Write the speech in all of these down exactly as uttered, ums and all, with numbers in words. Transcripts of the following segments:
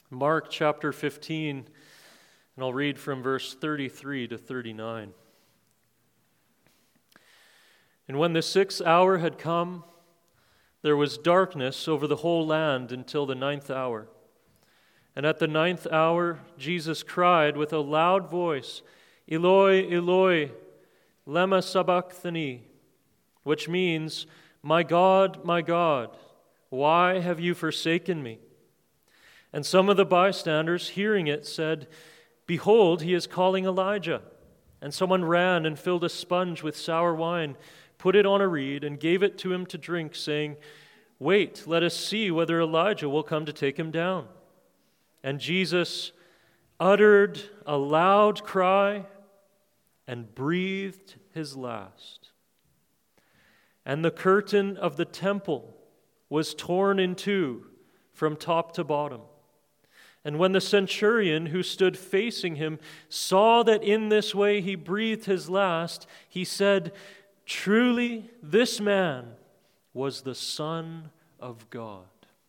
Mark chapter fifteen, and I'll read from verse thirty-three to thirty-nine. And when the sixth hour had come, there was darkness over the whole land until the ninth hour. And at the ninth hour, Jesus cried with a loud voice, Eloi, Eloi, lema sabachthani, which means, My God, my God, why have you forsaken me? And some of the bystanders, hearing it, said, Behold, he is calling Elijah. And someone ran and filled a sponge with sour wine, put it on a reed, and gave it to him to drink, saying, Wait, let us see whether Elijah will come to take him down. And Jesus uttered a loud cry and breathed his last. And the curtain of the temple was torn in two from top to bottom. And when the centurion who stood facing him saw that in this way he breathed his last, he said, Truly, this man was the Son of God.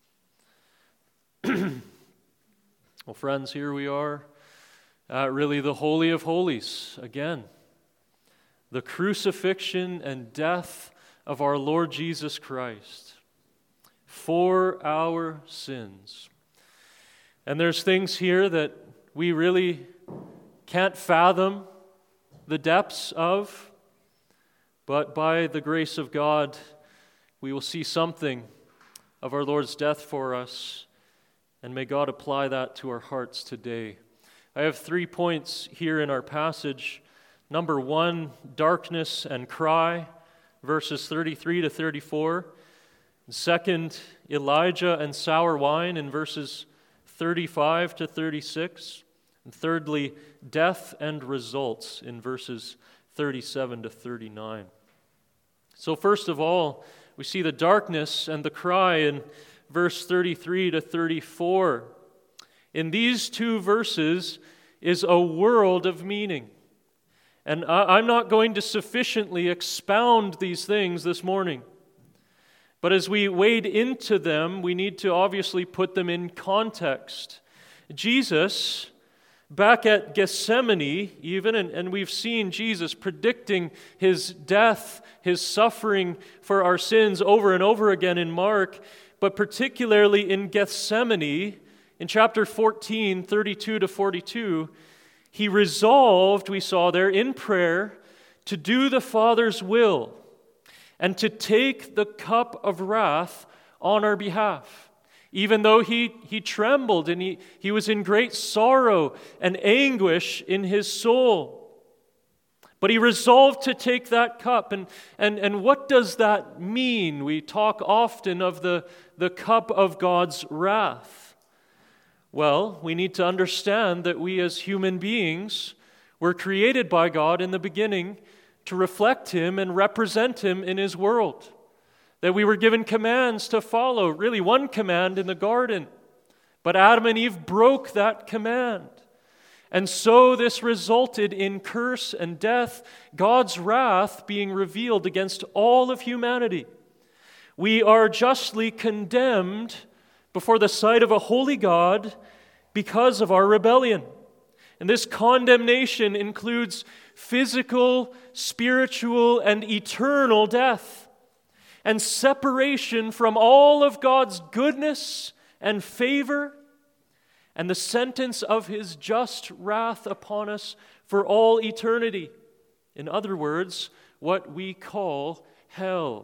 Well, friends, here we are at really the Holy of Holies again. The crucifixion and death of our Lord Jesus Christ for our sins. And there's things here that we really can't fathom the depths of, but by the grace of God, we will see something of our Lord's death for us, and may God apply that to our hearts today. I have three points here in our passage. Number one, darkness and cry, verses thirty-three to thirty-four. Second, Elijah and sour wine in verses thirty-five to thirty-six. And thirdly, death and results in verses thirty-seven to thirty-nine. So first of all, we see the darkness and the cry in verse thirty-three to thirty-four. In these two verses is a world of meaning. And I'm not going to sufficiently expound these things this morning. But as we wade into them, we need to obviously put them in context. Jesus, back at Gethsemane even, and, and we've seen Jesus predicting his death, his suffering for our sins over and over again in Mark, but particularly in Gethsemane, in chapter fourteen, thirty-two to forty-two, he resolved, we saw there in prayer, to do the Father's will and to take the cup of wrath on our behalf. Even though he, he trembled and he, he was in great sorrow and anguish in his soul. But he resolved to take that cup. And, and, and what does that mean? We talk often of the, the cup of God's wrath. Well, we need to understand that we as human beings were created by God in the beginning to reflect Him and represent Him in His world. That we were given commands to follow, really one command in the garden. But Adam and Eve broke that command. And so this resulted in curse and death, God's wrath being revealed against all of humanity. We are justly condemned before the sight of a holy God because of our rebellion. And this condemnation includes physical, spiritual, and eternal death, and separation from all of God's goodness and favor, and the sentence of His just wrath upon us for all eternity. In other words, what we call hell.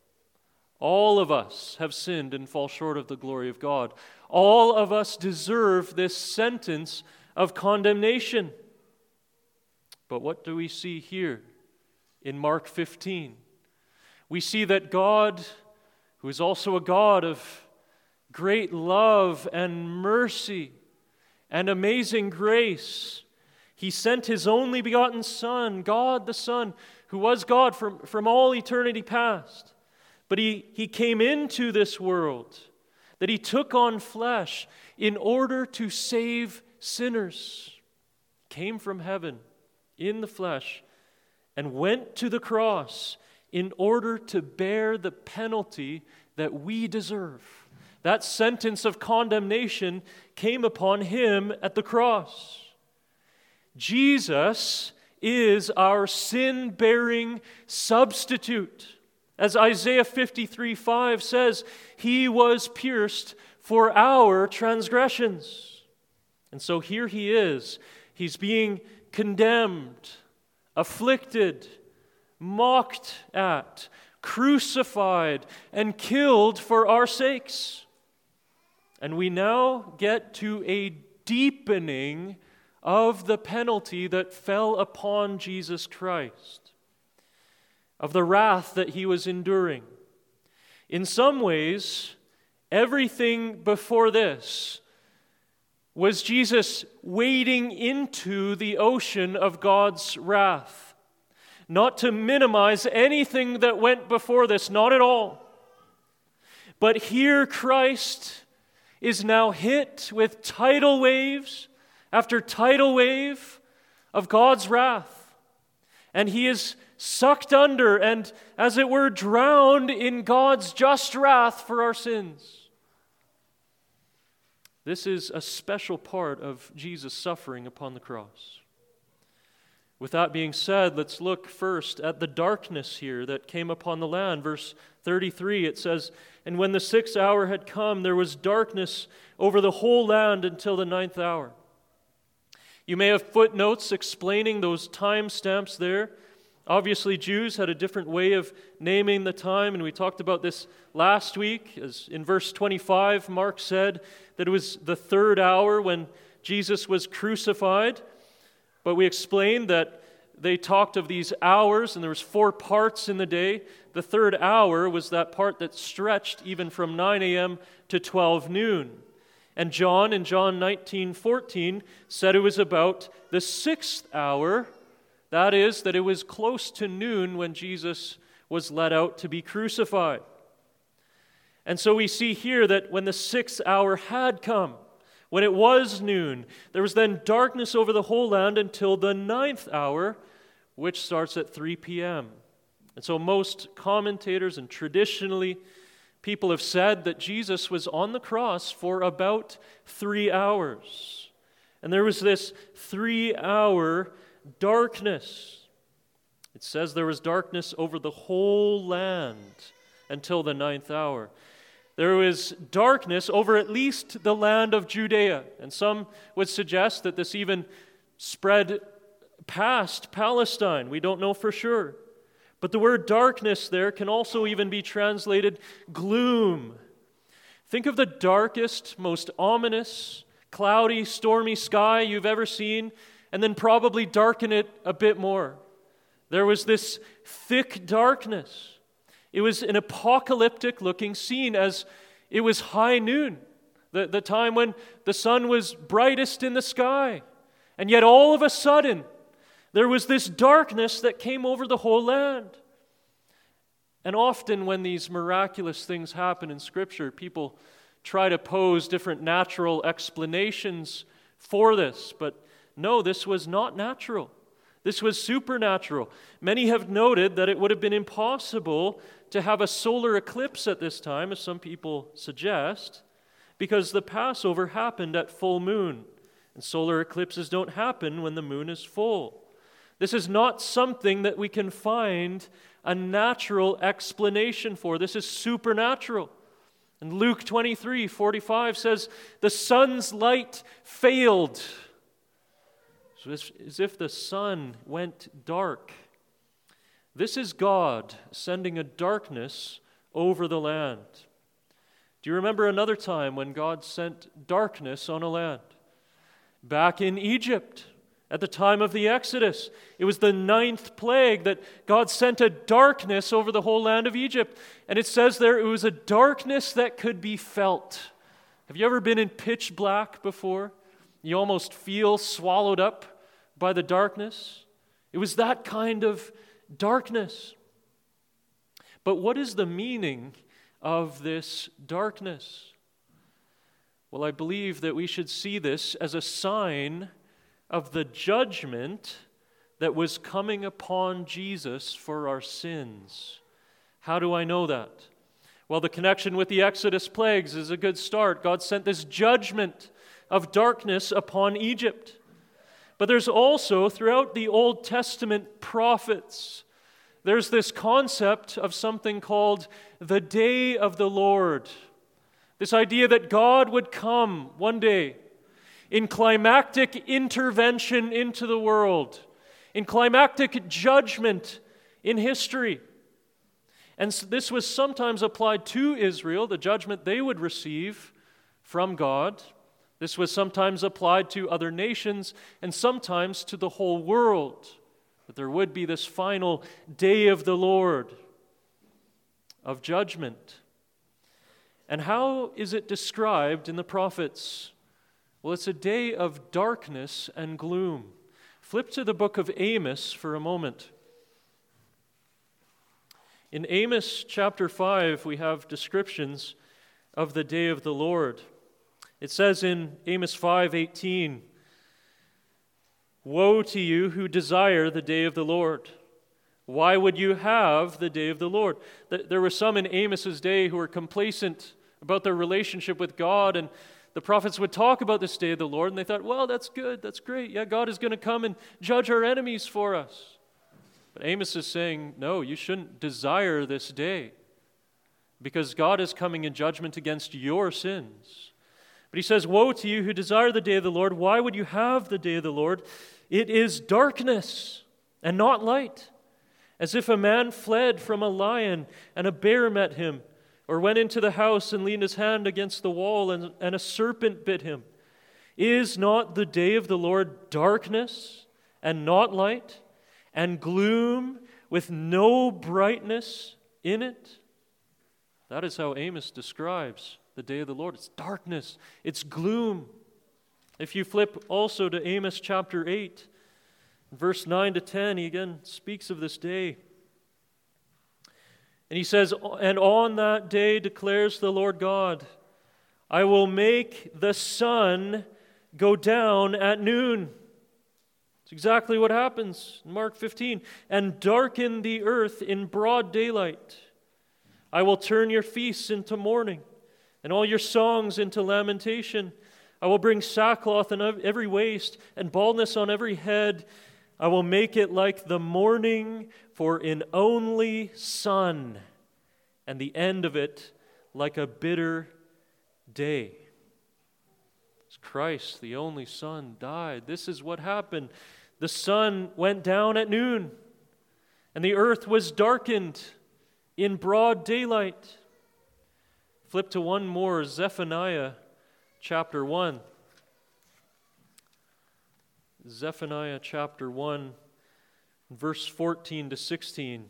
All of us have sinned and fall short of the glory of God. All of us deserve this sentence of condemnation. But what do we see here in Mark fifteen? We see that God, who is also a God of great love and mercy and amazing grace, He sent His only begotten Son, God the Son, who was God from, from all eternity past. But he, he came into this world, that He took on flesh in order to save sinners. Came from heaven in the flesh and went to the cross in order to bear the penalty that we deserve, That sentence of condemnation came upon him at the cross. Jesus is our sin-bearing substitute. As Isaiah fifty-three five says, he was pierced for our transgressions. And so here he is. He's being condemned, afflicted, mocked at, crucified, and killed for our sakes. And we now get to a deepening of the penalty that fell upon Jesus Christ, of the wrath that he was enduring. In some ways, everything before this was Jesus wading into the ocean of God's wrath. Not to minimize anything that went before this, not at all. But here Christ is now hit with tidal waves after tidal wave of God's wrath. And he is sucked under and, as it were, drowned in God's just wrath for our sins. This is a special part of Jesus' suffering upon the cross. With that being said, let's look first at the darkness here that came upon the land. Verse thirty-three, it says, "And when the sixth hour had come, there was darkness over the whole land until the ninth hour." You may have footnotes explaining those time stamps there. Obviously, Jews had a different way of naming the time, and we talked about this last week. As in verse twenty-five, Mark said that it was the third hour when Jesus was crucified. But we explained that they talked of these hours, and there was four parts in the day. The third hour was that part that stretched even from nine a.m. to twelve noon. And John, in John nineteen fourteen, said it was about the sixth hour. That is, that it was close to noon when Jesus was led out to be crucified. And so we see here that when the sixth hour had come, when it was noon, there was then darkness over the whole land until the ninth hour, which starts at three p.m. And so most commentators and traditionally people have said that Jesus was on the cross for about three hours. And there was this three-hour darkness. It says there was darkness over the whole land until the ninth hour. There was darkness over at least the land of Judea. And some would suggest that this even spread past Palestine. We don't know for sure. But the word darkness there can also even be translated gloom. Think of the darkest, most ominous, cloudy, stormy sky you've ever seen, and then probably darken it a bit more. There was this thick darkness. It was an apocalyptic-looking scene as it was high noon, the, the time when the sun was brightest in the sky. And yet all of a sudden, there was this darkness that came over the whole land. And often when these miraculous things happen in Scripture, people try to pose different natural explanations for this. But no, this was not natural. This was supernatural. Many have noted that it would have been impossible to have a solar eclipse at this time, as some people suggest, because the Passover happened at full moon, and solar eclipses don't happen when the moon is full. This is not something that we can find a natural explanation for. This is supernatural. And Luke twenty-three forty-five says, "The sun's light failed." So it's as if the sun went dark. This is God sending a darkness over the land. Do you remember another time when God sent darkness on a land? Back in Egypt, at the time of the Exodus. It was the ninth plague that God sent a darkness over the whole land of Egypt. And it says there it was a darkness that could be felt. Have you ever been in pitch black before? You almost feel swallowed up by the darkness. It was that kind of darkness. But what is the meaning of this darkness? Well, I believe that we should see this as a sign of the judgment that was coming upon Jesus for our sins. How do I know that? Well, the connection with the Exodus plagues is a good start. God sent this judgment of darkness upon Egypt. But there's also, throughout the Old Testament prophets, there's this concept of something called the day of the Lord. This idea that God would come one day in climactic intervention into the world, in climactic judgment in history. And this was sometimes applied to Israel, the judgment they would receive from God. This was sometimes applied to other nations and sometimes to the whole world. That there would be this final day of the Lord of judgment. And how is it described in the prophets? Well, it's a day of darkness and gloom. Flip to the book of Amos for a moment. In Amos chapter five, we have descriptions of the day of the Lord. It says in Amos five eighteen, "Woe to you who desire the day of the Lord. Why would you have the day of the Lord?" There were some in Amos's day who were complacent about their relationship with God, and the prophets would talk about this day of the Lord, and they thought, well, that's good, that's great. Yeah, God is going to come and judge our enemies for us. But Amos is saying, no, you shouldn't desire this day, because God is coming in judgment against your sins. But he says, woe to you who desire the day of the Lord. Why would you have the day of the Lord? It is darkness and not light, as if a man fled from a lion and a bear met him, or went into the house and leaned his hand against the wall and, and a serpent bit him. Is not the day of the Lord darkness and not light, and gloom with no brightness in it? That is how Amos describes the day of the Lord. It's darkness, it's gloom. If you flip also to Amos chapter eight, verse nine to ten, he again speaks of this day. And he says, "And on that day declares the Lord God, I will make the sun go down at noon." It's exactly what happens in Mark fifteen. "And darken the earth in broad daylight. I will turn your feasts into mourning, and all your songs into lamentation. I will bring sackcloth on every waist, and baldness on every head. I will make it like the morning for an only sun, and the end of it like a bitter day." As Christ, the only Son, died, this is what happened. The sun went down at noon, and the earth was darkened in broad daylight. Flip to one more, Zephaniah chapter one. Zephaniah chapter one, verse fourteen to sixteen.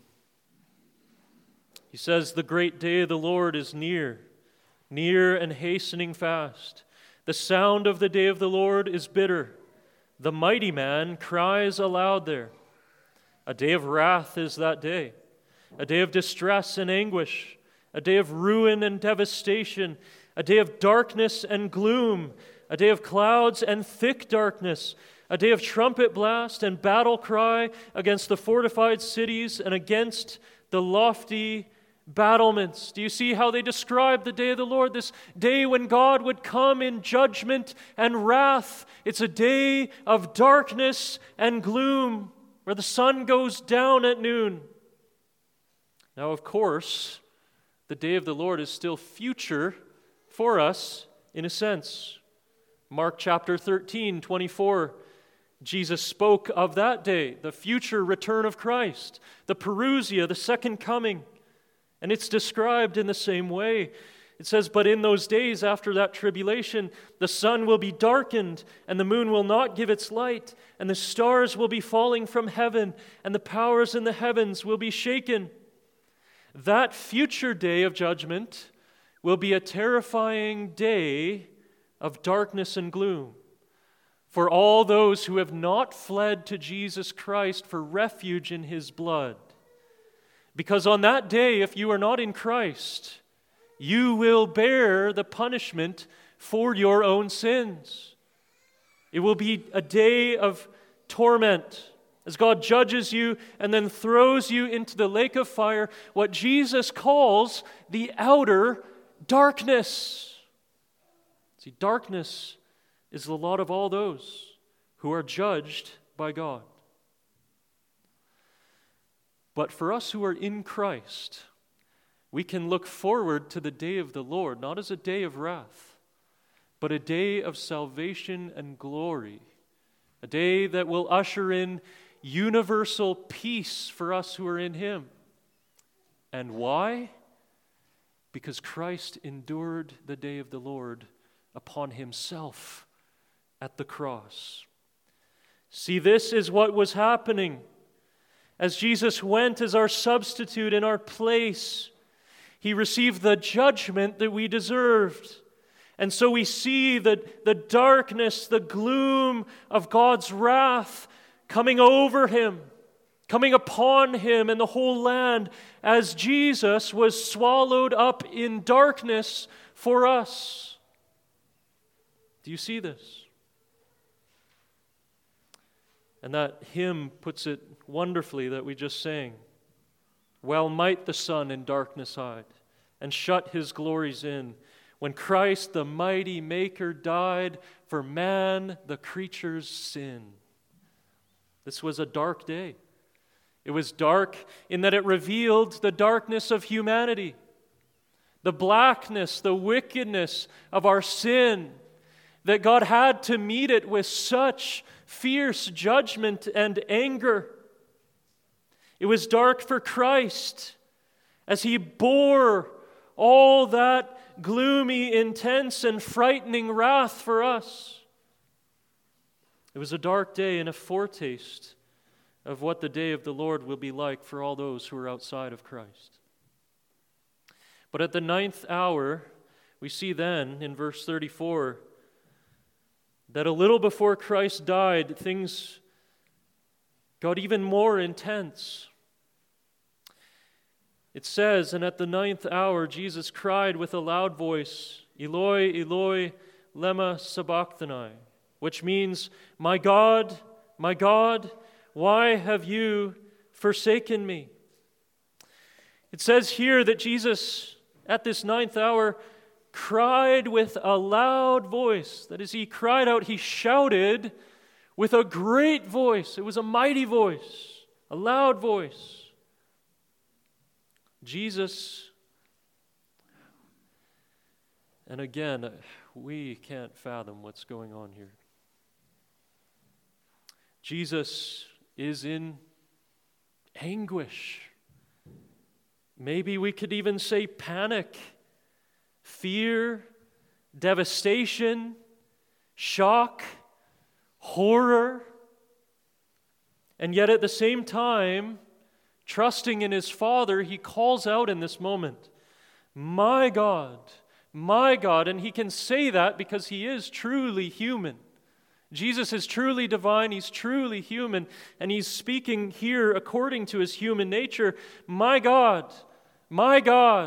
He says, "The great day of the Lord is near, near and hastening fast. The sound of the day of the Lord is bitter. The mighty man cries aloud there. A day of wrath is that day, a day of distress and anguish, a day of ruin and devastation, a day of darkness and gloom, a day of clouds and thick darkness, a day of trumpet blast and battle cry against the fortified cities and against the lofty battlements." Do you see how they describe the day of the Lord? This day when God would come in judgment and wrath. It's a day of darkness and gloom, where the sun goes down at noon. Now, of course, the day of the Lord is still future for us in a sense. Mark chapter thirteen, twenty-four, Jesus spoke of that day, the future return of Christ, the parousia, the second coming. And it's described in the same way. It says, "But in those days after that tribulation, the sun will be darkened, and the moon will not give its light, and the stars will be falling from heaven, and the powers in the heavens will be shaken." That future day of judgment will be a terrifying day of darkness and gloom for all those who have not fled to Jesus Christ for refuge in His blood. Because on that day, if you are not in Christ, you will bear the punishment for your own sins. It will be a day of torment as God judges you and then throws you into the lake of fire, what Jesus calls the outer darkness. See, darkness is the lot of all those who are judged by God. But for us who are in Christ, we can look forward to the day of the Lord, not as a day of wrath, but a day of salvation and glory, a day that will usher in universal peace for us who are in Him. And why? Because Christ endured the day of the Lord upon Himself at the cross. See, this is what was happening as Jesus went as our substitute in our place. He received the judgment that we deserved. And so we see the, the darkness, the gloom of God's wrath coming over Him, coming upon Him and the whole land as Jesus was swallowed up in darkness for us. Do you see this? And that hymn puts it wonderfully that we just sang. Well might the sun in darkness hide and shut his glories in, when Christ the mighty Maker died for man the creature's sin. This was a dark day. It was dark in that it revealed the darkness of humanity, the blackness, the wickedness of our sin, that God had to meet it with such fierce judgment and anger. It was dark for Christ as He bore all that gloomy, intense, and frightening wrath for us. It was a dark day and a foretaste of what the day of the Lord will be like for all those who are outside of Christ. But at the ninth hour, we see then in verse thirty-four that a little before Christ died, things got even more intense. It says, and at the ninth hour, Jesus cried with a loud voice, Eloi, Eloi, lema sabachthani, which means, my God, my God, why have you forsaken me? It says here that Jesus, at this ninth hour, cried with a loud voice. That is, He cried out, He shouted with a great voice. It was a mighty voice, a loud voice. Jesus, and again, we can't fathom what's going on here. Jesus is in anguish. Maybe we could even say panic, fear, devastation, shock, horror. And yet at the same time, trusting in His Father, He calls out in this moment, my God, my God. And He can say that because He is truly human. Jesus is truly divine, He's truly human, and He's speaking here according to His human nature. My God, my God,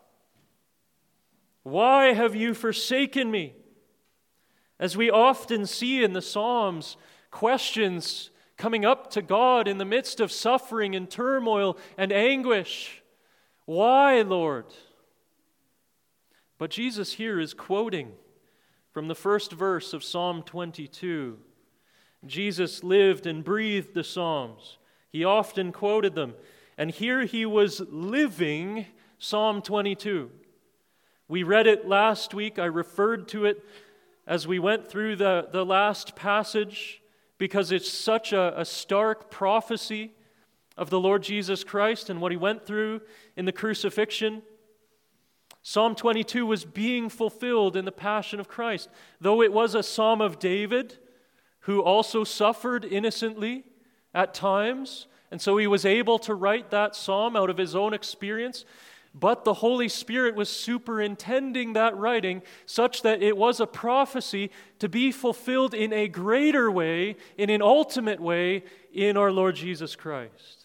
why have you forsaken me? As we often see in the Psalms, questions coming up to God in the midst of suffering and turmoil and anguish. Why, Lord? But Jesus here is quoting from the first verse of Psalm twenty-two. Jesus lived and breathed the Psalms. He often quoted them. And here He was living Psalm twenty-two. We read it last week. I referred to it as we went through the, the last passage, because it's such a, a stark prophecy of the Lord Jesus Christ and what He went through in the crucifixion. Psalm twenty-two was being fulfilled in the Passion of Christ. Though it was a psalm of David, who also suffered innocently at times, and so he was able to write that psalm out of his own experience, but the Holy Spirit was superintending that writing such that it was a prophecy to be fulfilled in a greater way, in an ultimate way, in our Lord Jesus Christ.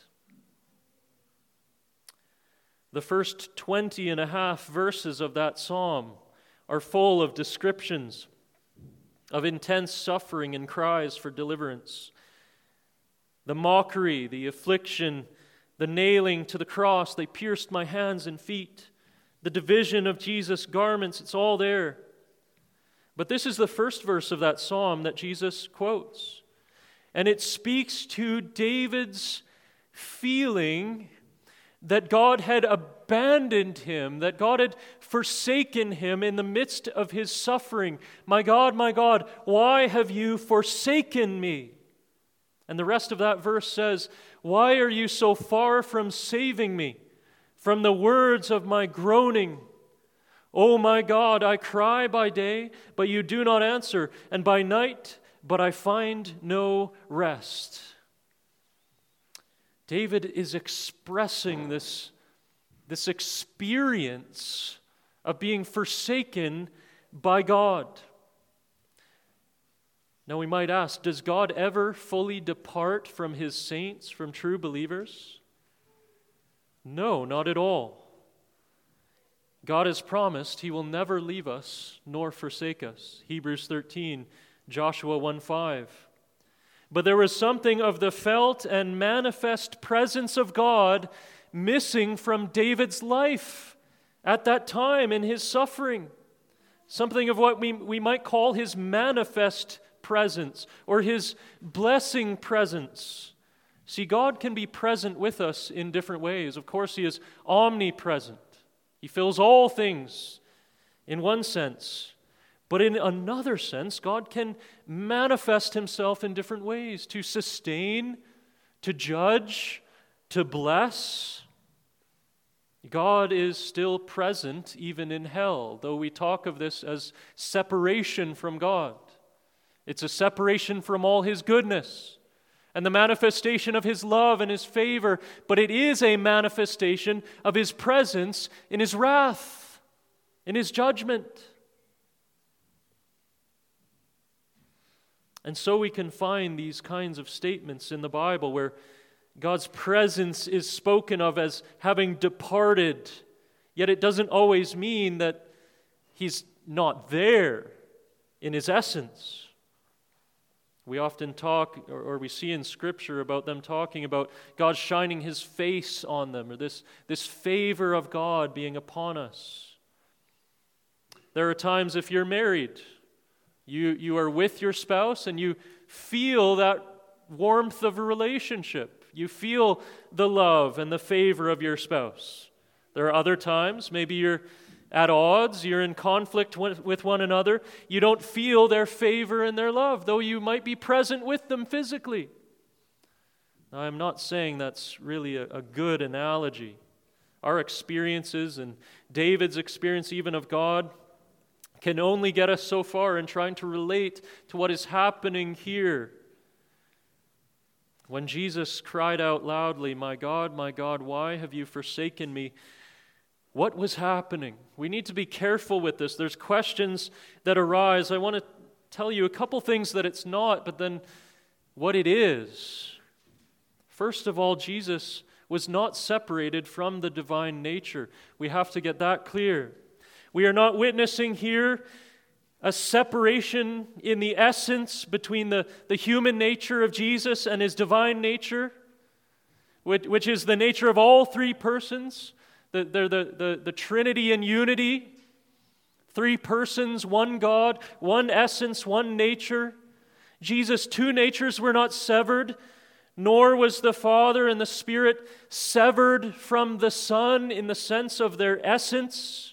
The first twenty and a half verses of that psalm are full of descriptions of intense suffering and cries for deliverance. The mockery, the affliction, the nailing to the cross, they pierced my hands and feet. The division of Jesus' garments, it's all there. But this is the first verse of that psalm that Jesus quotes. And it speaks to David's feeling that God had abandoned him, that God had forsaken him in the midst of his suffering. My God, my God, why have you forsaken me? And the rest of that verse says, why are you so far from saving me, from the words of my groaning? O my God, I cry by day, but you do not answer, and by night, but I find no rest. David is expressing this, this experience of being forsaken by God. Now we might ask, does God ever fully depart from his saints, from true believers? No, not at all. God has promised he will never leave us nor forsake us. Hebrews thirteen, Joshua one five. But there was something of the felt and manifest presence of God missing from David's life at that time in his suffering. Something of what we, we might call his manifest presence or his blessing presence. See, God can be present with us in different ways. Of course, he is omnipresent. He fills all things in one sense. But in another sense, God can manifest himself in different ways to sustain, to judge, to bless. God is still present even in hell, though we talk of this as separation from God. It's a separation from all his goodness and the manifestation of his love and his favor, but it is a manifestation of his presence in his wrath, in his judgment. And so we can find these kinds of statements in the Bible where God's presence is spoken of as having departed, yet it doesn't always mean that he's not there in his essence. We often talk, or, or we see in Scripture about them talking about God shining his face on them, or this, this favor of God being upon us. There are times if you're married, You, you are with your spouse and you feel that warmth of a relationship. You feel the love and the favor of your spouse. There are other times, maybe you're at odds, you're in conflict with one another. You don't feel their favor and their love, though you might be present with them physically. Now, I'm not saying that's really a, a good analogy. Our experiences and David's experience even of God can only get us so far in trying to relate to what is happening here. When Jesus cried out loudly, "My God, my God, why have you forsaken me?" What was happening? We need to be careful with this. There's questions that arise. I want to tell you a couple things that it's not, but then what it is. First of all, Jesus was not separated from the divine nature. We have to get that clear. We are not witnessing here a separation in the essence between the, the human nature of Jesus and his divine nature, which, which is the nature of all three persons. The, the, the, the, the Trinity in unity, three persons, one God, one essence, one nature. Jesus' two natures were not severed, nor was the Father and the Spirit severed from the Son in the sense of their essence.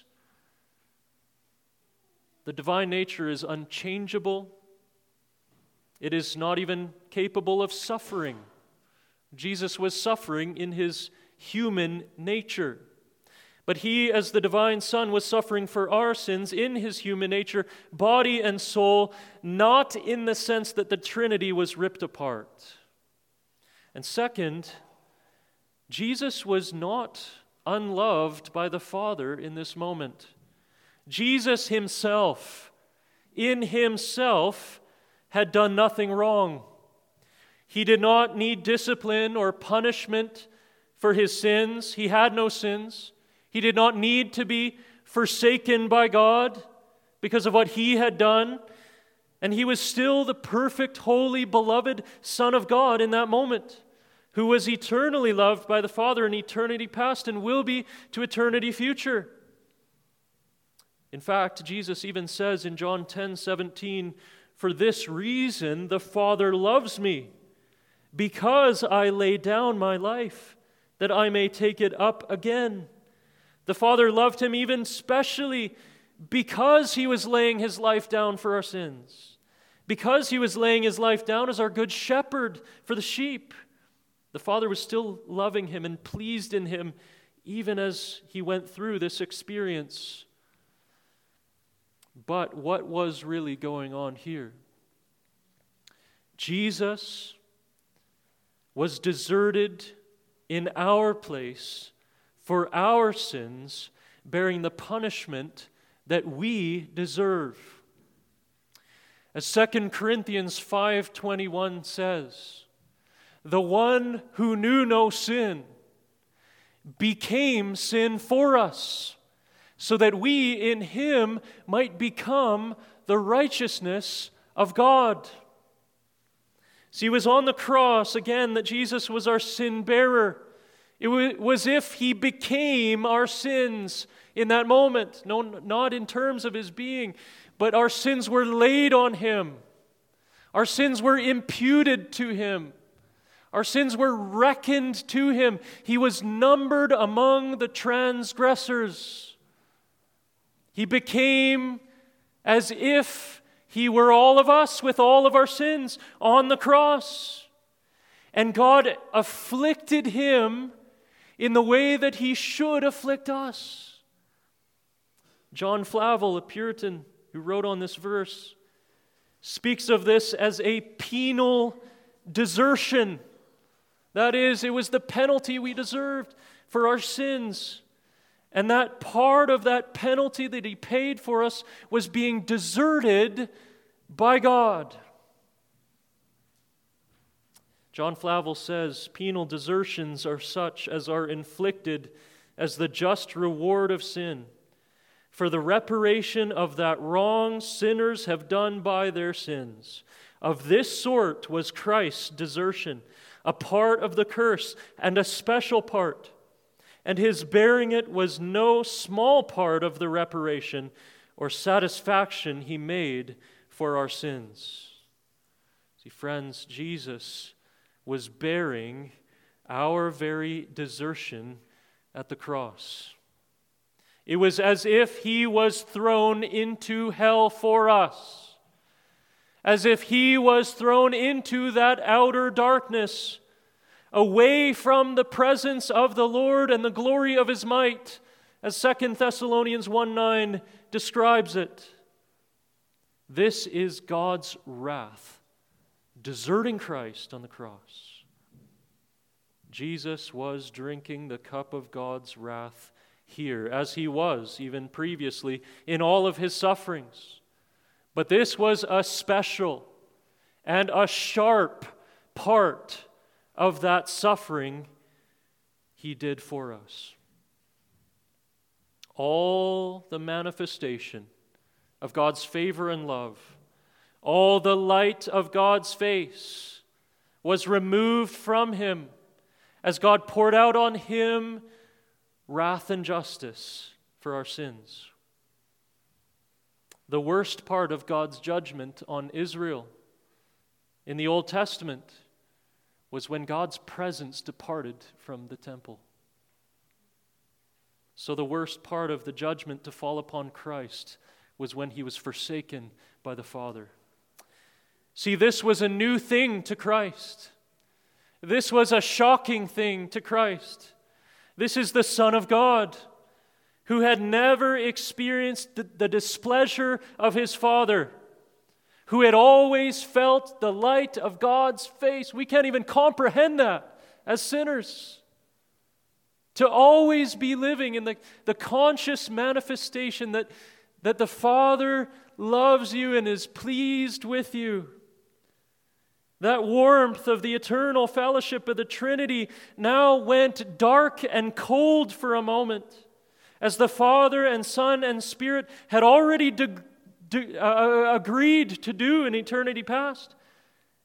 The divine nature is unchangeable. It is not even capable of suffering. Jesus was suffering in his human nature. But he, as the divine Son, was suffering for our sins in his human nature, body and soul, not in the sense that the Trinity was ripped apart. And second, Jesus was not unloved by the Father in this moment. Jesus himself, in himself, had done nothing wrong. He did not need discipline or punishment for his sins. He had no sins. He did not need to be forsaken by God because of what he had done. And he was still the perfect, holy, beloved Son of God in that moment. who was eternally loved by the Father in eternity past and will be to eternity future. In fact, Jesus even says in John ten seventeen, "For this reason the Father loves me, because I lay down my life, that I may take it up again." The Father loved him even specially because he was laying his life down for our sins, because he was laying his life down as our good shepherd for the sheep. The Father was still loving him and pleased in him even as he went through this experience. But what was really going on here? Jesus was deserted in our place for our sins, bearing the punishment that we deserve. As Second Corinthians five twenty-one says, "The one who knew no sin became sin for us, so that we in him might become the righteousness of God." See, it was on the cross, again, that Jesus was our sin bearer. It was as if he became our sins in that moment. No, not in terms of his being, but our sins were laid on him. Our sins were imputed to him. Our sins were reckoned to him. He was numbered among the transgressors. He became as if he were all of us with all of our sins on the cross. And God afflicted him in the way that he should afflict us. John Flavel, a Puritan who wrote on this verse, speaks of this as a penal desertion. That is, it was the penalty we deserved for our sins. And that part of that penalty that he paid for us was being deserted by God. John Flavel says, "Penal desertions are such as are inflicted as the just reward of sin, for the reparation of that wrong sinners have done by their sins. Of this sort was Christ's desertion, a part of the curse and a special part. And his bearing it was no small part of the reparation or satisfaction he made for our sins." See, friends, Jesus was bearing our very desertion at the cross. It was as if he was thrown into hell for us, as if he was thrown into that outer darkness, away from the presence of the Lord and the glory of his might, as Second Thessalonians one nine describes it. This is God's wrath, deserting Christ on the cross. Jesus was drinking the cup of God's wrath here, as he was even previously in all of his sufferings. But this was a special and a sharp part of that suffering he did for us. All the manifestation of God's favor and love, all the light of God's face was removed from him as God poured out on him wrath and justice for our sins. The worst part of God's judgment on Israel in the Old Testament was when God's presence departed from the temple. So the worst part of the judgment to fall upon Christ was when he was forsaken by the Father. See, this was a new thing to Christ. This was a shocking thing to Christ. This is the Son of God who had never experienced the, the displeasure of his Father, who had always felt the light of God's face. We can't even comprehend that as sinners. To always be living in the, the conscious manifestation that, that the Father loves you and is pleased with you. That warmth of the eternal fellowship of the Trinity now went dark and cold for a moment, as the Father and Son and Spirit had already de- de- uh, agreed to do in eternity past.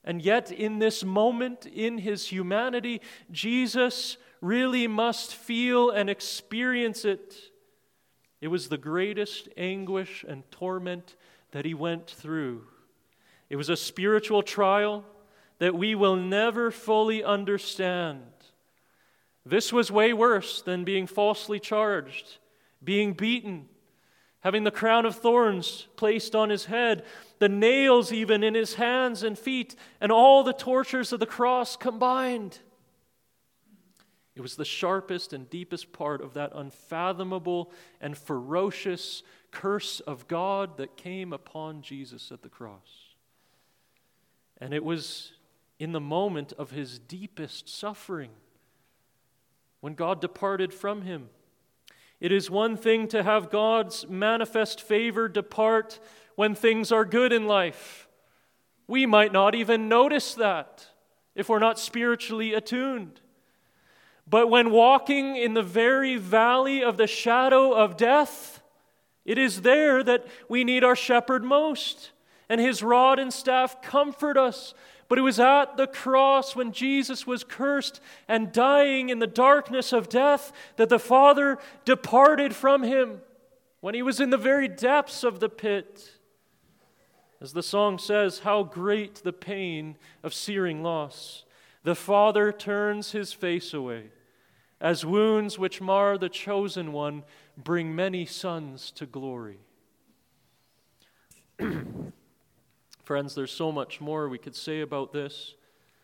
And yet, in this moment, in his humanity, Jesus really must feel and experience it. It was the greatest anguish and torment that he went through. It was a spiritual trial that we will never fully understand. This was way worse than being falsely charged, being beaten, having the crown of thorns placed on his head, the nails even in his hands and feet, and all the tortures of the cross combined. It was the sharpest and deepest part of that unfathomable and ferocious curse of God that came upon Jesus at the cross. And it was in the moment of his deepest suffering when God departed from him. It is one thing to have God's manifest favor depart when things are good in life. We might not even notice that if we're not spiritually attuned. But when walking in the very valley of the shadow of death, it is there that we need our shepherd most, and his rod and staff comfort us. But it was at the cross when Jesus was cursed and dying in the darkness of death that the Father departed from him, when he was in the very depths of the pit. As the song says, how great the pain of searing loss. The Father turns his face away, as wounds which mar the chosen one bring many sons to glory. Friends, there's so much more we could say about this.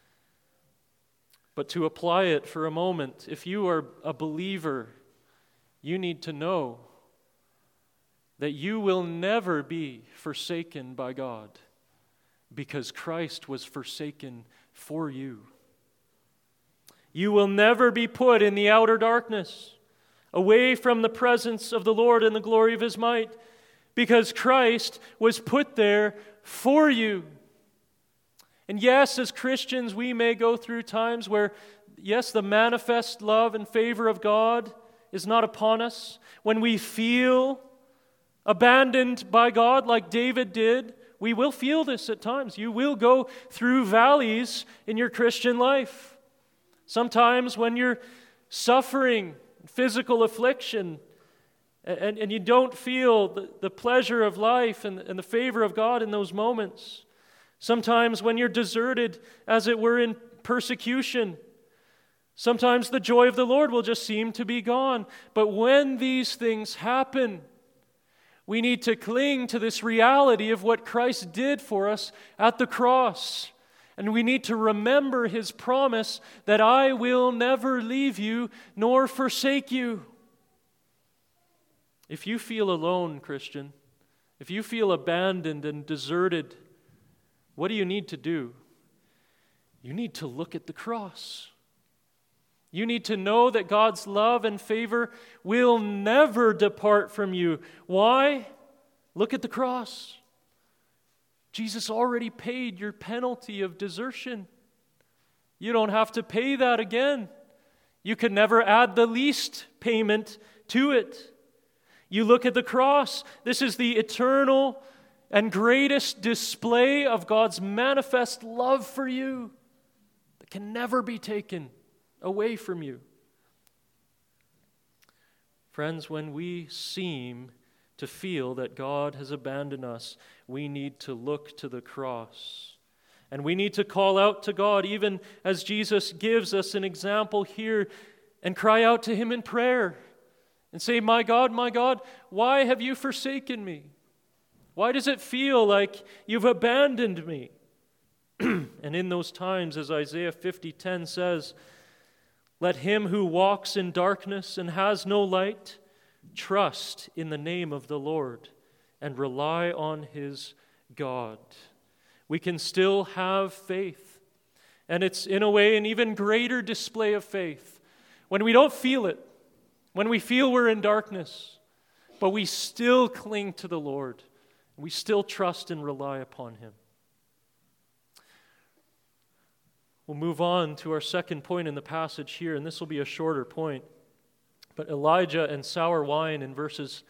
But to apply it for a moment, if you are a believer, you need to know that you will never be forsaken by God, because Christ was forsaken for you. You will never be put in the outer darkness, away from the presence of the Lord and the glory of his might, because Christ was put there for you. And yes, as Christians, we may go through times where, yes, the manifest love and favor of God is not upon us. When we feel abandoned by God like David did, we will feel this at times. You will go through valleys in your Christian life. Sometimes when you're suffering physical affliction, And, and you don't feel the, the pleasure of life and, and the favor of God in those moments. Sometimes when you're deserted, as it were, in persecution. Sometimes the joy of the Lord will just seem to be gone. But when these things happen, we need to cling to this reality of what Christ did for us at the cross. And we need to remember his promise that I will never leave you nor forsake you. If you feel alone, Christian, if you feel abandoned and deserted, what do you need to do? You need to look at the cross. You need to know that God's love and favor will never depart from you. Why? Look at the cross. Jesus already paid your penalty of desertion. You don't have to pay that again. You can never add the least payment to it. You look at the cross. This is the eternal and greatest display of God's manifest love for you that can never be taken away from you. Friends, when we seem to feel that God has abandoned us, we need to look to the cross. And we need to call out to God, even as Jesus gives us an example here, and cry out to him in prayer. And say, my God, my God, why have you forsaken me? Why does it feel like you've abandoned me? And in those times, as Isaiah fifty ten says, let him who walks in darkness and has no light trust in the name of the Lord and rely on his God. We can still have faith. And it's in a way an even greater display of faith when we don't feel it. When we feel we're in darkness, but we still cling to the Lord. We still trust and rely upon him. We'll move on to our second point in the passage here, and this will be a shorter point. But Elijah and sour wine in verses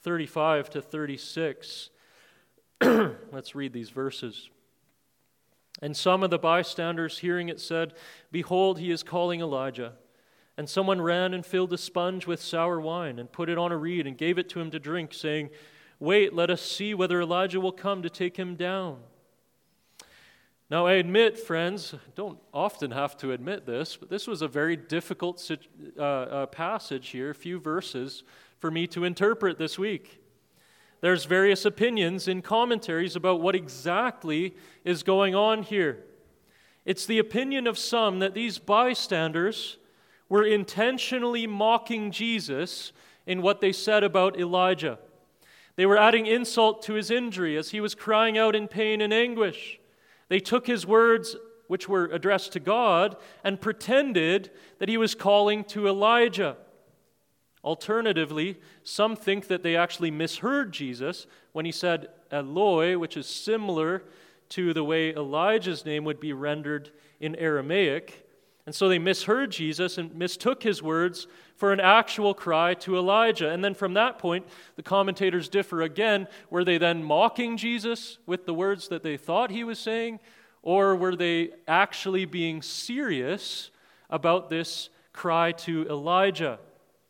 thirty-five to thirty-six. Let's read these verses. And some of the bystanders, hearing it, said, "Behold, he is calling Elijah." And someone ran and filled a sponge with sour wine and put it on a reed and gave it to him to drink, saying, "Wait, let us see whether Elijah will come to take him down." Now, I admit, friends, I don't often have to admit this, but this was a very difficult uh, uh, passage here, a few verses, for me to interpret this week. There's various opinions in commentaries about what exactly is going on here. It's the opinion of some that these bystanders were intentionally mocking Jesus in what they said about Elijah. They were adding insult to his injury as he was crying out in pain and anguish. They took his words, which were addressed to God, and pretended that he was calling to Elijah. Alternatively, some think that they actually misheard Jesus when he said Eloi, which is similar to the way Elijah's name would be rendered in Aramaic. And so they misheard Jesus and mistook his words for an actual cry to Elijah. And then from that point, the commentators differ again. Were they then mocking Jesus with the words that they thought he was saying? Or were they actually being serious about this cry to Elijah?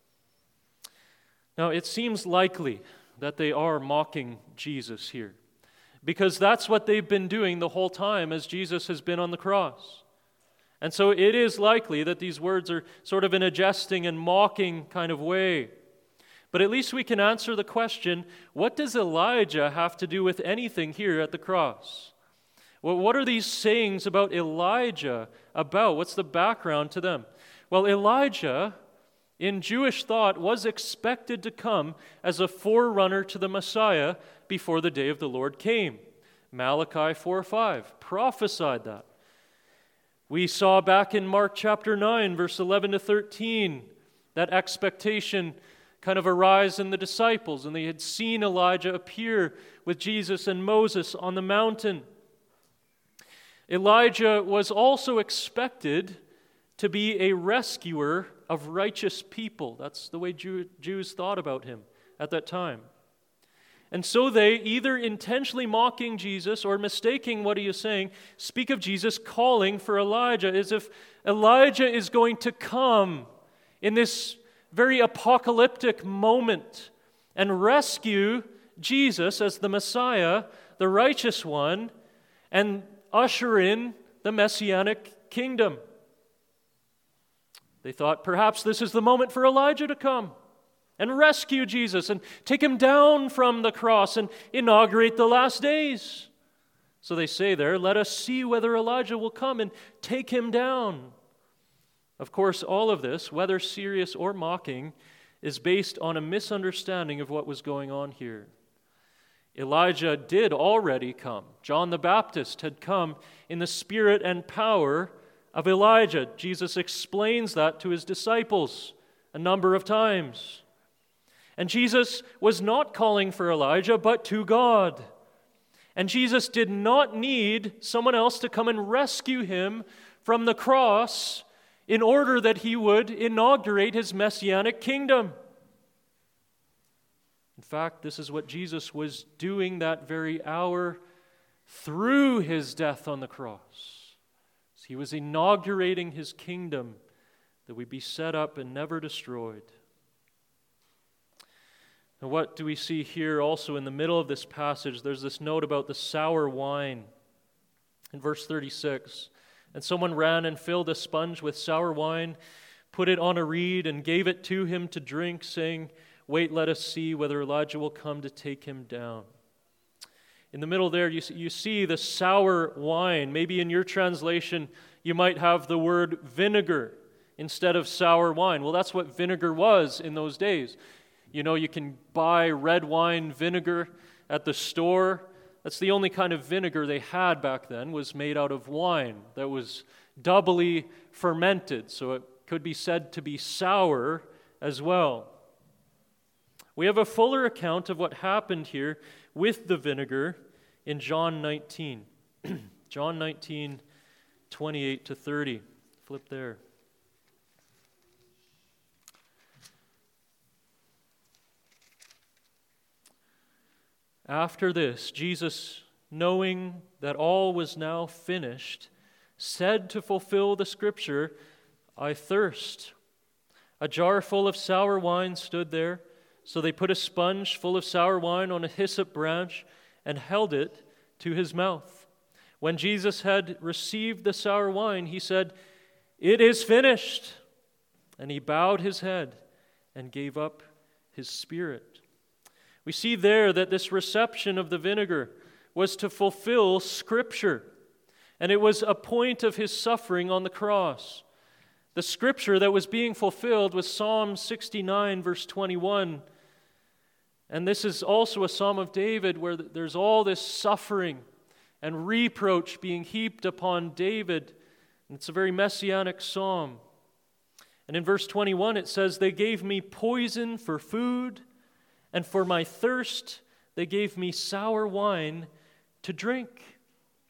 Now, it seems likely that they are mocking Jesus here, because that's what they've been doing the whole time as Jesus has been on the cross. And so it is likely that these words are sort of in a jesting and mocking kind of way. But at least we can answer the question, what does Elijah have to do with anything here at the cross? Well, what are these sayings about Elijah about? What's the background to them? Well, Elijah, in Jewish thought, was expected to come as a forerunner to the Messiah before the day of the Lord came. Malachi four five prophesied that. We saw back in Mark chapter nine, verse eleven to thirteen, that expectation kind of arise in the disciples, and they had seen Elijah appear with Jesus and Moses on the mountain. Elijah was also expected to be a rescuer of righteous people. That's the way Jew, Jews thought about him at that time. And so they, either intentionally mocking Jesus or mistaking what he is saying, speak of Jesus calling for Elijah, as if Elijah is going to come in this very apocalyptic moment and rescue Jesus as the Messiah, the righteous one, and usher in the Messianic kingdom. They thought perhaps this is the moment for Elijah to come and rescue Jesus and take him down from the cross and inaugurate the last days. So they say there, let us see whether Elijah will come and take him down. Of course, all of this, whether serious or mocking, is based on a misunderstanding of what was going on here. Elijah did already come. John the Baptist had come in the spirit and power of Elijah. Jesus explains that to his disciples a number of times. And Jesus was not calling for Elijah, but to God. And Jesus did not need someone else to come and rescue him from the cross in order that he would inaugurate his messianic kingdom. In fact, this is what Jesus was doing that very hour through his death on the cross. He was inaugurating his kingdom that would be set up and never destroyed. Now, what do we see here also in the middle of this passage? There's this note about the sour wine. In verse thirty-six, and someone ran and filled a sponge with sour wine, put it on a reed, and gave it to him to drink, saying, "Wait, let us see whether Elijah will come to take him down." In the middle there, you see, you see the sour wine. Maybe in your translation, you might have the word vinegar instead of sour wine. Well, that's what vinegar was in those days. You know, you can buy red wine vinegar at the store. That's the only kind of vinegar they had back then, was made out of wine that was doubly fermented, so it could be said to be sour as well. We have a fuller account of what happened here with the vinegar in John nineteen. John nineteen, twenty-eight to thirty. Flip there. After this, Jesus knowing that all was now finished, said to fulfill the Scripture, "I thirst." A jar full of sour wine stood there, so they put a sponge full of sour wine on a hyssop branch and held it to his mouth. When Jesus had received the sour wine, he said, "It is finished." And he bowed his head and gave up his spirit. We see there that this reception of the vinegar was to fulfill Scripture, and it was a point of his suffering on the cross. The Scripture that was being fulfilled was Psalm sixty-nine, verse twenty-one. And this is also a Psalm of David where there's all this suffering and reproach being heaped upon David. And it's a very messianic psalm. And in verse twenty-one it says, "They gave me poison for food, and for my thirst they gave me sour wine to drink."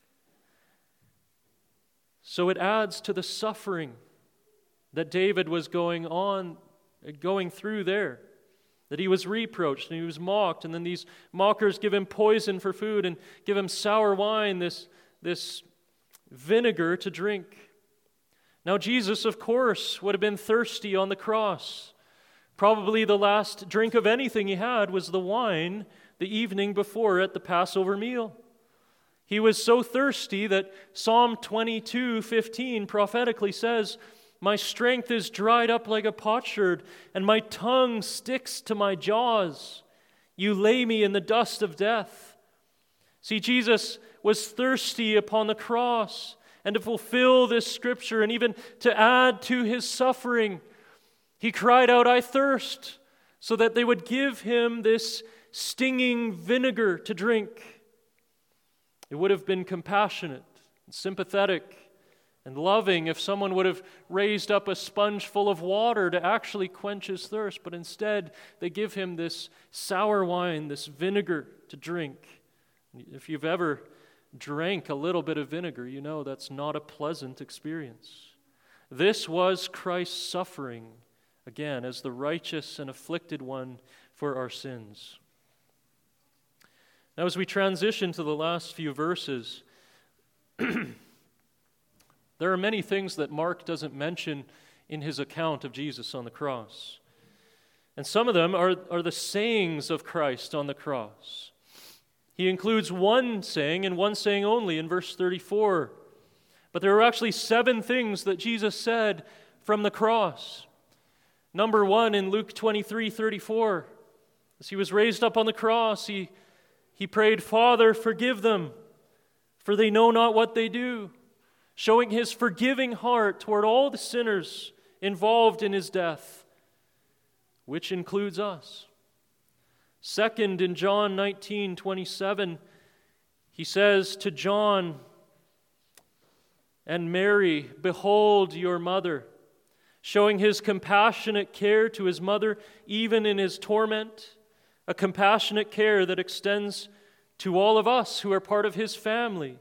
So it adds to the suffering that David was going on, going through there. That he was reproached and he was mocked, and then these mockers give him poison for food and give him sour wine, this, this vinegar to drink. Now Jesus, of course, would have been thirsty on the cross. Probably the last drink of anything he had was the wine the evening before at the Passover meal. He was so thirsty that Psalm twenty-two fifteen prophetically says, "My strength is dried up like a potsherd, and my tongue sticks to my jaws. You lay me in the dust of death." See, Jesus was thirsty upon the cross, and to fulfill this Scripture, and even to add to his suffering, he cried out, "I thirst," so that they would give him this stinging vinegar to drink. It would have been compassionate and sympathetic and loving if someone would have raised up a sponge full of water to actually quench his thirst, but instead they give him this sour wine, this vinegar to drink. If you've ever drank a little bit of vinegar, you know that's not a pleasant experience. This was Christ's suffering, again, as the righteous and afflicted one for our sins. Now, as we transition to the last few verses, there are many things that Mark doesn't mention in his account of Jesus on the cross. And some of them are, are the sayings of Christ on the cross. He includes one saying and one saying only in verse thirty-four. But there are actually seven things that Jesus said from the cross. Number one, in Luke twenty-three thirty-four, as he was raised up on the cross, he, he prayed, "Father, forgive them, for they know not what they do," showing his forgiving heart toward all the sinners involved in his death, which includes us. Second, in John nineteen twenty-seven, he says to John and Mary, "Behold your mother," showing his compassionate care to his mother even in his torment, a compassionate care that extends to all of us who are part of his family.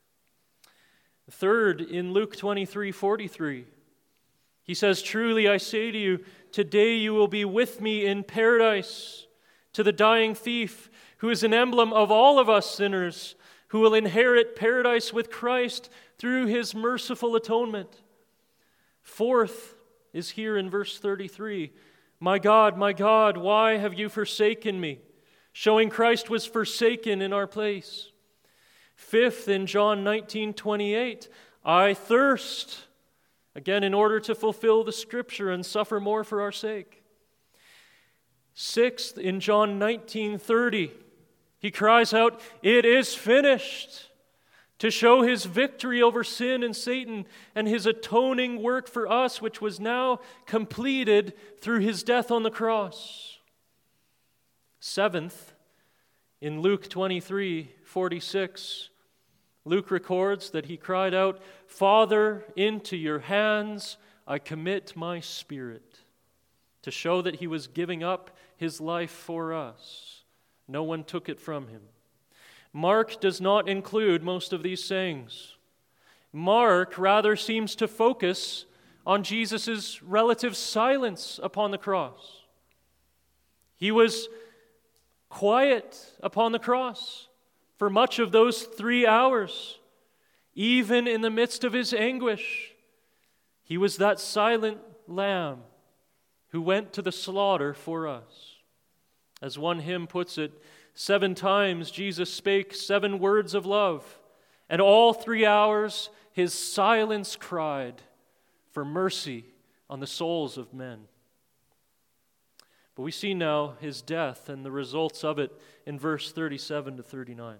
Third, in Luke twenty-three forty-three, he says, "Truly I say to you, today you will be with me in paradise." To the dying thief, who is an emblem of all of us sinners, who will inherit paradise with Christ through his merciful atonement. Fourth is here in verse thirty-three, "My God, my God, why have you forsaken me?" Showing Christ was forsaken in our place. Fifth, in John nineteen twenty-eight, "I thirst," again in order to fulfill the Scripture and suffer more for our sake. Sixth, in John nineteen thirty, he cries out, "It is finished," to show his victory over sin and Satan and his atoning work for us, which was now completed through his death on the cross. Seventh, in Luke twenty-three forty-six, Luke records that he cried out, "Father, into your hands I commit my spirit," to show that he was giving up his life for us. No one took it from him. Mark does not include most of these sayings. Mark rather seems to focus on Jesus' relative silence upon the cross. He was quiet upon the cross. for much of those three hours. Even in the midst of his anguish, he was that silent lamb who went to the slaughter for us. As one hymn puts it, seven times Jesus spake seven words of love, and all three hours his silence cried for mercy on the souls of men. But we see now his death and the results of it in verse thirty-seven to thirty-nine.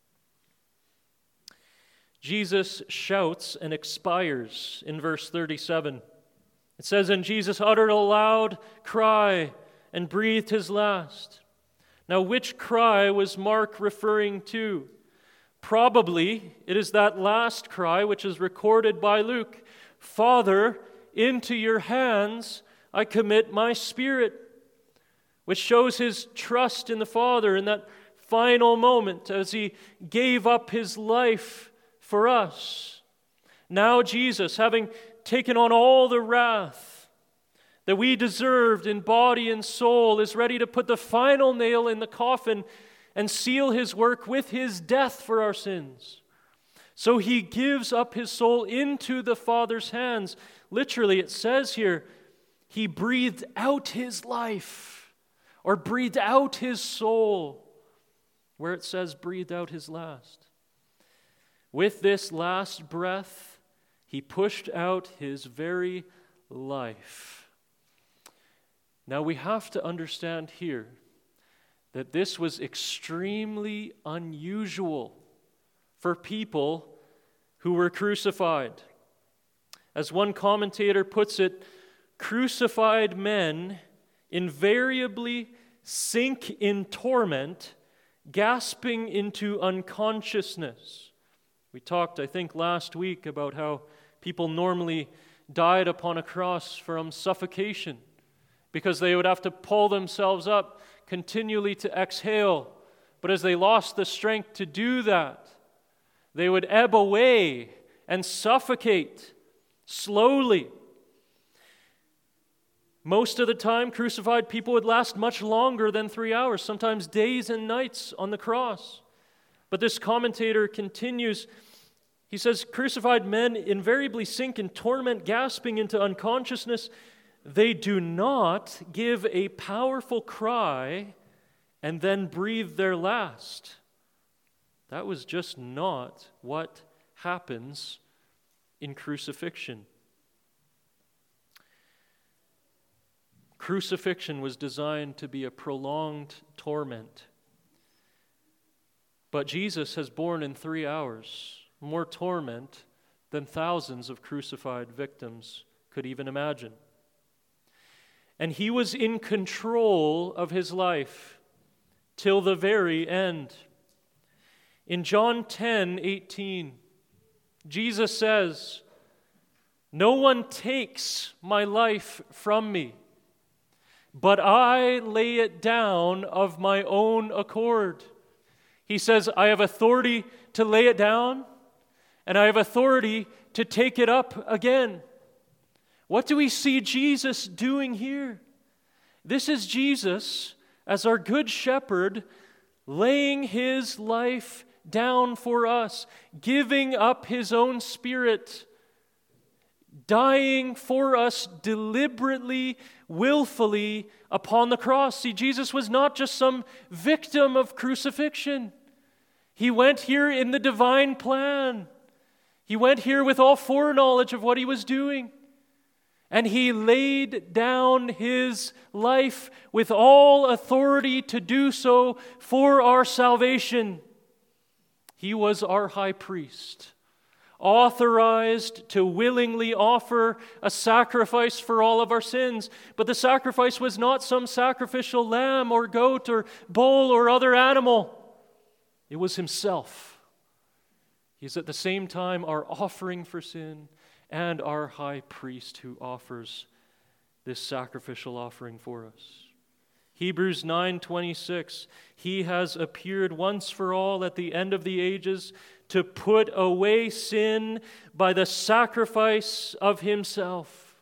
Jesus shouts and expires in verse thirty-seven. It says, "And Jesus uttered a loud cry and breathed his last." Now, which cry was Mark referring to? Probably it is that last cry which is recorded by Luke. "Father, into your hands I commit my spirit," which shows his trust in the Father in that final moment as he gave up his life for us. Now Jesus, having taken on all the wrath that we deserved in body and soul, is ready to put the final nail in the coffin and seal his work with his death for our sins. So he gives up his soul into the Father's hands. Literally, it says here, he breathed out his life, or breathed out his soul, where it says breathed out his last. With this last breath, he pushed out his very life. Now we have to understand here that this was extremely unusual for people who were crucified. As one commentator puts it, crucified men invariably sink in torment, gasping into unconsciousness. We talked, I think, last week about how people normally died upon a cross from suffocation because they would have to pull themselves up continually to exhale. But as they lost the strength to do that, they would ebb away and suffocate slowly. Most of the time, crucified people would last much longer than three hours, sometimes days and nights on the cross. But this commentator continues, he says, crucified men invariably sink in torment, gasping into unconsciousness. They do not give a powerful cry and then breathe their last. That was just not what happens in crucifixion. Crucifixion was designed to be a prolonged torment. But Jesus has borne in three hours more torment than thousands of crucified victims could even imagine. And he was in control of his life till the very end. In John ten eighteen, Jesus says, "No one takes my life from me, but I lay it down of my own accord." He says, I have authority to lay it down, and I have authority to take it up again. What do we see Jesus doing here? This is Jesus, as our good shepherd, laying his life down for us, giving up his own spirit, dying for us deliberately, willfully upon the cross. See, Jesus was not just some victim of crucifixion. He went here in the divine plan. He went here with all foreknowledge of what he was doing. And he laid down his life with all authority to do so for our salvation. He was our high priest, authorized to willingly offer a sacrifice for all of our sins. But the sacrifice was not some sacrificial lamb or goat or bull or other animal. It was himself. He's at the same time our offering for sin and our high priest who offers this sacrificial offering for us. Hebrews nine twenty-six, he has appeared once for all at the end of the ages to put away sin by the sacrifice of himself.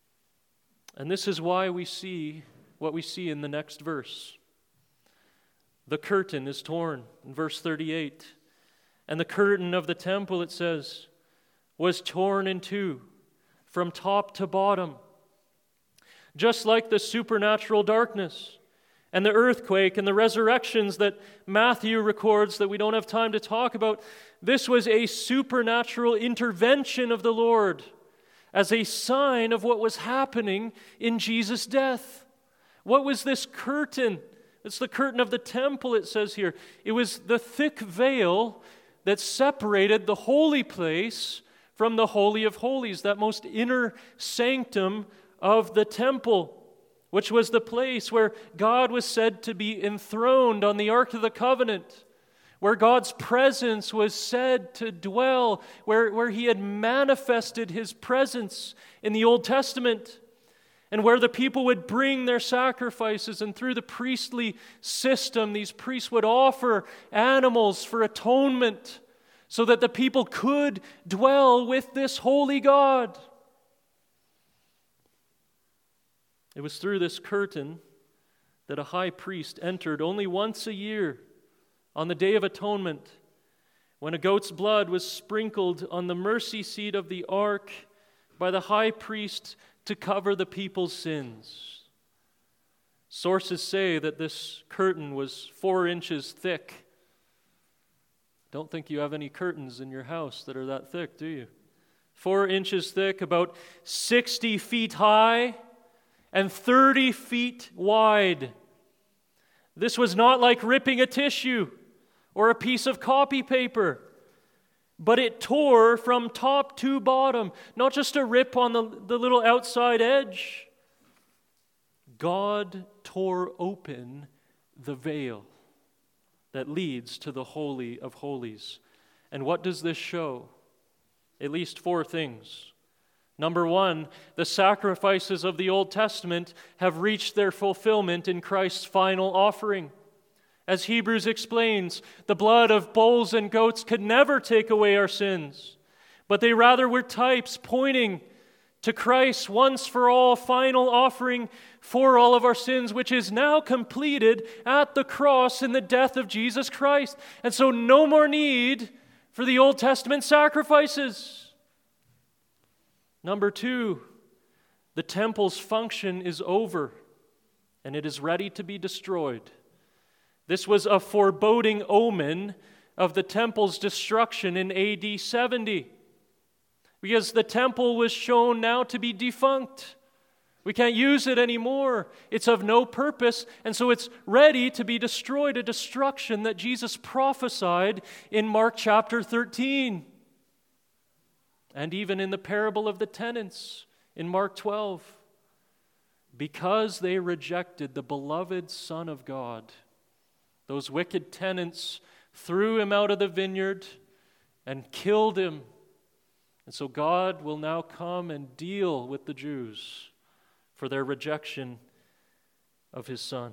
And this is why we see what we see in the next verse. the curtain is torn. In verse thirty-eight, and the curtain of the temple, it says, was torn in two from top to bottom. Just like the supernatural darkness and the earthquake and the resurrections that Matthew records that we don't have time to talk about, this was a supernatural intervention of the Lord as a sign of what was happening in Jesus' death. What was this curtain? It's the curtain of the temple, it says here. It was the thick veil that separated the holy place from the Holy of Holies, that most inner sanctum of the temple, which was the place where God was said to be enthroned on the Ark of the Covenant, where God's presence was said to dwell, where, where He had manifested His presence in the Old Testament, and where the people would bring their sacrifices, and through the priestly system, these priests would offer animals for atonement so that the people could dwell with this holy God. It was through this curtain that a high priest entered only once a year on the Day of Atonement, when a goat's blood was sprinkled on the mercy seat of the ark by the high priest to cover the people's sins. Sources say that this curtain was four inches thick. Don't think you have any curtains in your house that are that thick, do you? Four inches thick, about sixty feet high, and thirty feet wide. This was not like ripping a tissue or a piece of copy paper, but it tore from top to bottom, not just a rip on the, the little outside edge. God tore open the veil that leads to the Holy of Holies. And what does this show? At least four things. Number one, the sacrifices of the Old Testament have reached their fulfillment in Christ's final offering. As Hebrews explains, the blood of bulls and goats could never take away our sins, but they rather were types pointing to Christ's once for all final offering for all of our sins, which is now completed at the cross in the death of Jesus Christ. And so no more need for the Old Testament sacrifices. Number two, the temple's function is over and it is ready to be destroyed. This was a foreboding omen of the temple's destruction in A D seventy. Because the temple was shown now to be defunct. We can't use it anymore. It's of no purpose, and so it's ready to be destroyed, a destruction that Jesus prophesied in Mark chapter thirteen. And even in the parable of the tenants in Mark twelve. Because they rejected the beloved Son of God, those wicked tenants threw him out of the vineyard and killed him. And so God will now come and deal with the Jews for their rejection of His Son.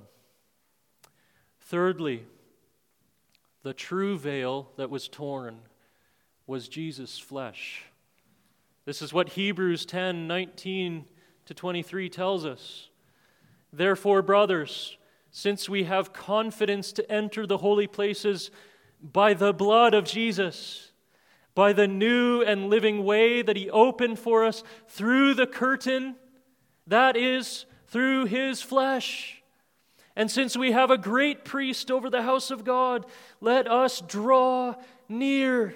Thirdly, the true veil that was torn was Jesus' flesh. This is what Hebrews ten, nineteen to twenty-three tells us. Therefore, brothers, since we have confidence to enter the holy places by the blood of Jesus, by the new and living way that He opened for us through the curtain, that is, through His flesh. And since we have a great priest over the house of God, let us draw near.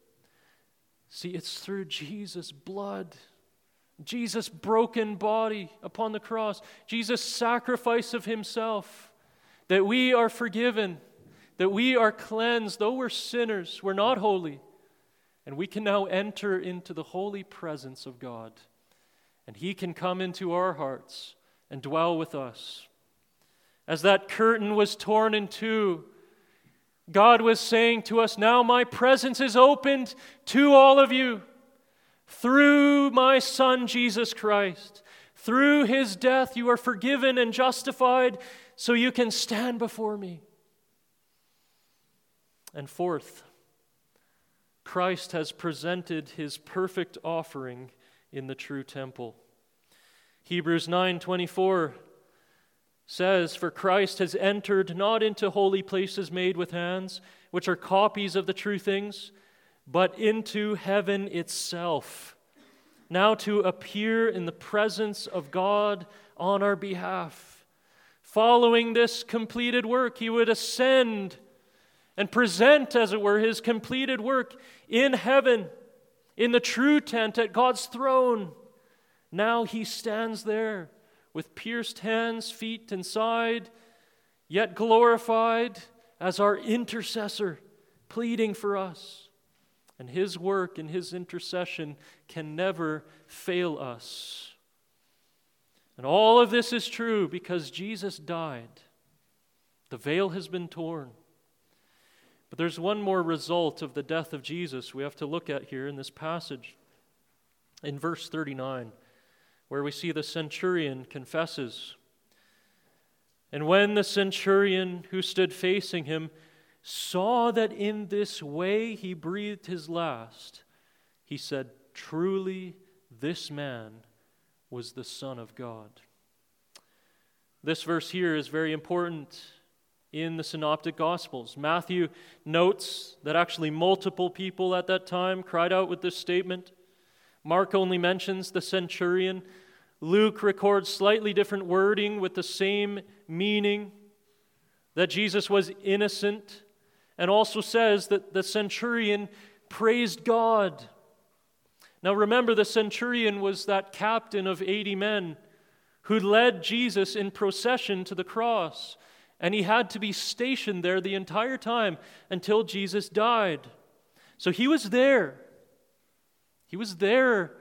See, it's through Jesus' blood, Jesus' broken body upon the cross, Jesus' sacrifice of Himself, that we are forgiven, that we are cleansed. Though we're sinners, we're not holy. And we can now enter into the holy presence of God. And He can come into our hearts and dwell with us. As that curtain was torn in two, God was saying to us, now my presence is opened to all of you through my Son, Jesus Christ. Through His death, you are forgiven and justified so you can stand before me. And fourth, Christ has presented His perfect offering in the true temple. Hebrews nine twenty-four says, "For Christ has entered not into holy places made with hands, which are copies of the true things, but into heaven itself, now to appear in the presence of God on our behalf." Following this completed work, he would ascend and present, as it were, his completed work in heaven, in the true tent at God's throne. Now he stands there with pierced hands, feet, and side, yet glorified as our intercessor, pleading for us. And his work and his intercession can never fail us. And all of this is true because Jesus died. The veil has been torn. But there's one more result of the death of Jesus we have to look at here in this passage. In verse thirty-nine, where we see the centurion confesses, "And when the centurion who stood facing him saw that in this way he breathed his last, he said, 'Truly this man was the Son of God.'" This verse here is very important in the Synoptic Gospels. Matthew notes that actually multiple people at that time cried out with this statement. Mark only mentions the centurion. Luke records slightly different wording with the same meaning, that Jesus was innocent, and also says that the centurion praised God. Now remember, the centurion was that captain of eighty men who led Jesus in procession to the cross, and he had to be stationed there the entire time until Jesus died. So he was there. He was there.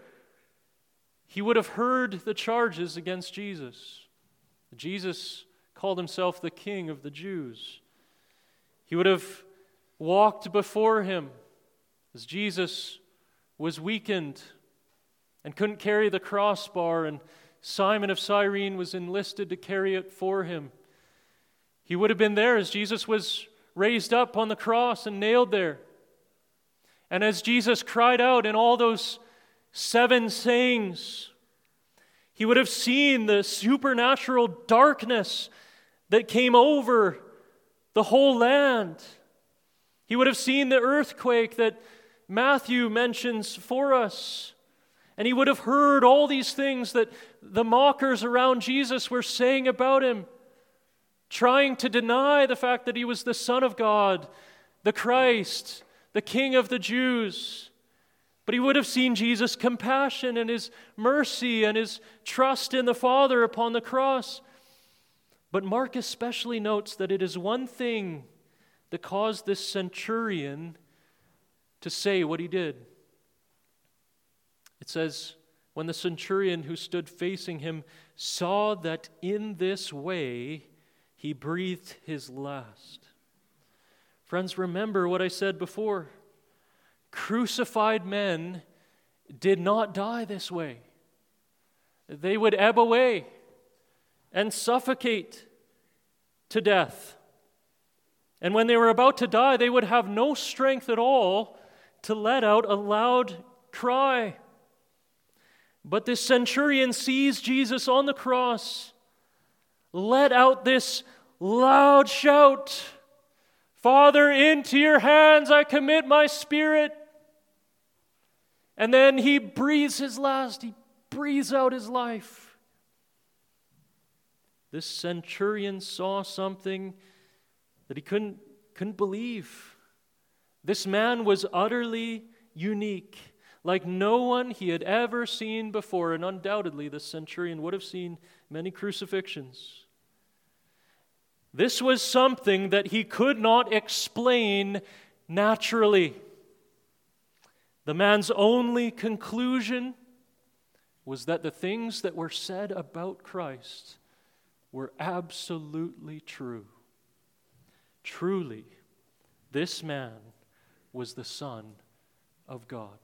He would have heard the charges against Jesus. Jesus called himself the King of the Jews. He would have walked before him as Jesus was weakened and couldn't carry the crossbar, and Simon of Cyrene was enlisted to carry it for him. He would have been there as Jesus was raised up on the cross and nailed there. And as Jesus cried out in all those seven sayings, he would have seen the supernatural darkness that came over the whole land. He would have seen the earthquake that Matthew mentions for us. And he would have heard all these things that the mockers around Jesus were saying about him, trying to deny the fact that he was the Son of God, the Christ, the King of the Jews. But he would have seen Jesus' compassion and his mercy and his trust in the Father upon the cross. But Mark especially notes that it is one thing that caused this centurion to say what he did. It says, when the centurion who stood facing him saw that in this way he breathed his last. Friends, remember what I said before. Crucified men did not die this way. They would ebb away and suffocate to death. And when they were about to die, they would have no strength at all to let out a loud cry. But this centurion sees Jesus on the cross, let out this loud shout, "Father, into your hands I commit my spirit." And then he breathes his last. He breathes out his life. This centurion saw something that he couldn't, couldn't believe. This man was utterly unique, like no one he had ever seen before, and undoubtedly the centurion would have seen many crucifixions. This was something that he could not explain naturally. The man's only conclusion was that the things that were said about Christ were absolutely true. Truly, this man was the Son of God.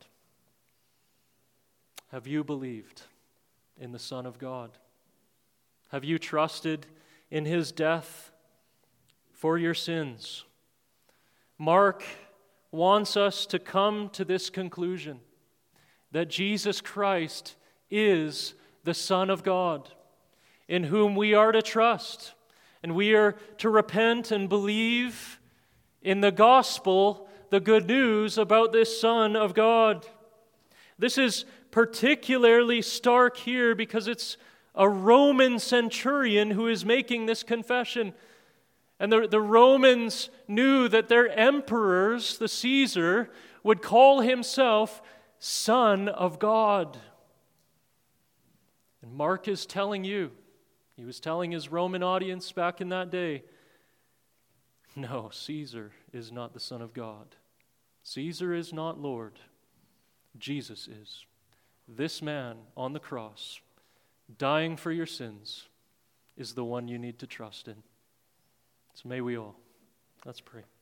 Have you believed in the Son of God? Have you trusted in his death for your sins? Mark wants us to come to this conclusion, that Jesus Christ is the Son of God. in whom we are to trust. And we are to repent and believe in the gospel, the good news about this Son of God. This is particularly stark here because it's a Roman centurion who is making this confession. And the, the Romans knew that their emperors, the Caesar, would call himself Son of God. And Mark is telling you, he was telling his Roman audience back in that day, no, Caesar is not the Son of God. Caesar is not Lord. Jesus is. This man on the cross, dying for your sins, is the one you need to trust in. So may we all. Let's pray.